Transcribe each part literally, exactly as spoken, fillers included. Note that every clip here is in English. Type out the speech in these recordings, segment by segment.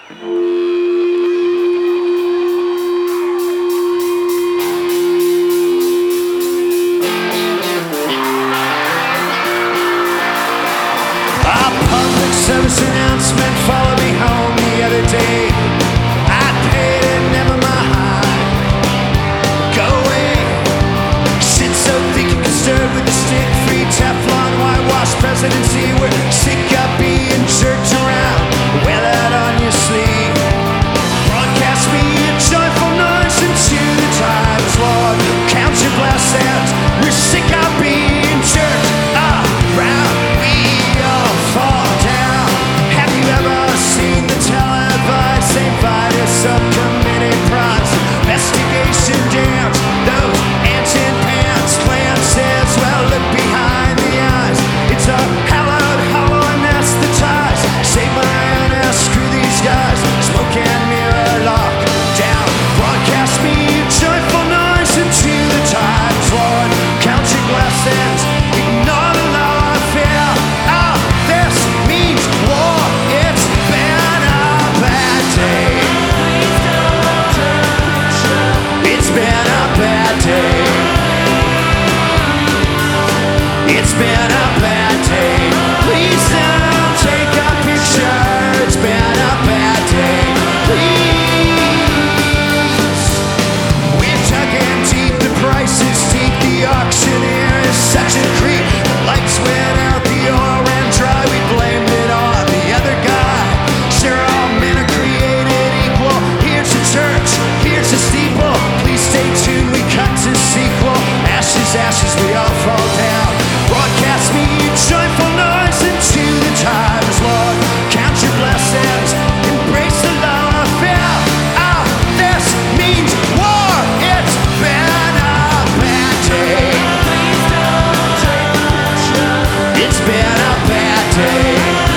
Service announcement followed me home the other day. I paid it, never mind. Go away. Shit so thick you can stir it with a stick. Free Teflon, whitewash presidency. We're sick of being jerked around. Wear that on your sleeve. Broadcast me a joyful noise into the times, Lord. Count your blessings. We're sick of being jerked around. We all fall down. Have you ever seen the televised Saint Vitus subcommittee prize investigation dance? Those ants in pants plan says, well, look behind the eyes. It's a hallowed, hollow anesthetized. Save my ass, screw these guys. Smoke and mirror lock down. Broadcast me a joyful noise into the times, Lord. Count your blessings. Ignore the law of fear. Oh, this means war. It's been a bad day. It's been a bad day. It's been a bad day. Please don't take a picture. It's been a bad day. Please. We're tugging deep. The price is steep. The auctioneer is such a creep. The lights went out. The oil ran dry. We blamed it on the other guy. Sure, all men are created equal. Here's a church. Here's a steeple. Please stay tuned. We cut to sequel. Ashes, ashes, we all fall down. Broadcast me a joyful noise into the times, Lord. Count your blessings. Embrace the law of fear. Oh, this means war. It's been a bad day. It's been a bad day.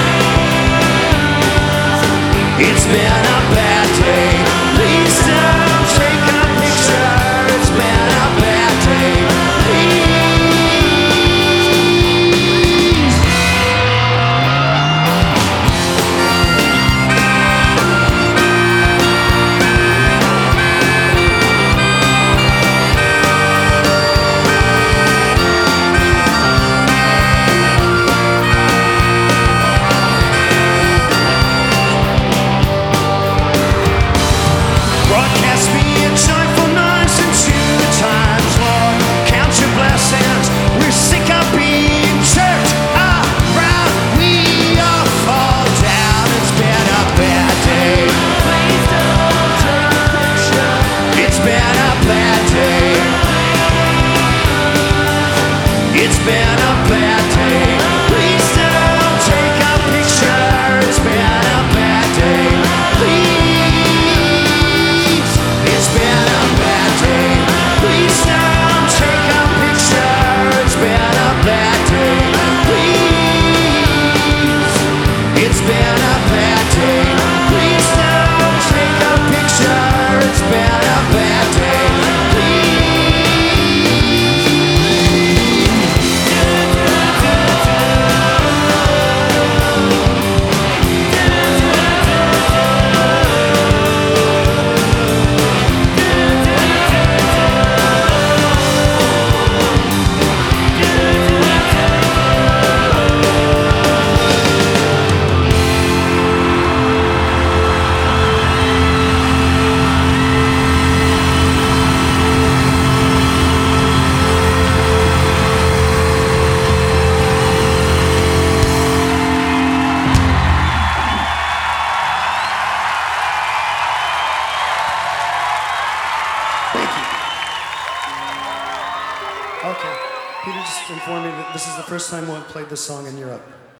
It's been a bad day. Please don't take a picture. It's been a bad day. Please. Broadcast me a joyful noise into the times, Lord. Count your blessings. We're sick of being jerked around. We all fall down. It's been a bad day. Please don't take a picture. It's been a bad day. It's been a bad day. Please don't take a picture. It's been a bad day. Please. It's been a bad day. Please don't take a picture. It's been a bad day. Please. It's been a bad day. Please don't take a picture. It's been a bad day. Okay. Peter just informed me that this is the first time we'll have played this song in Europe.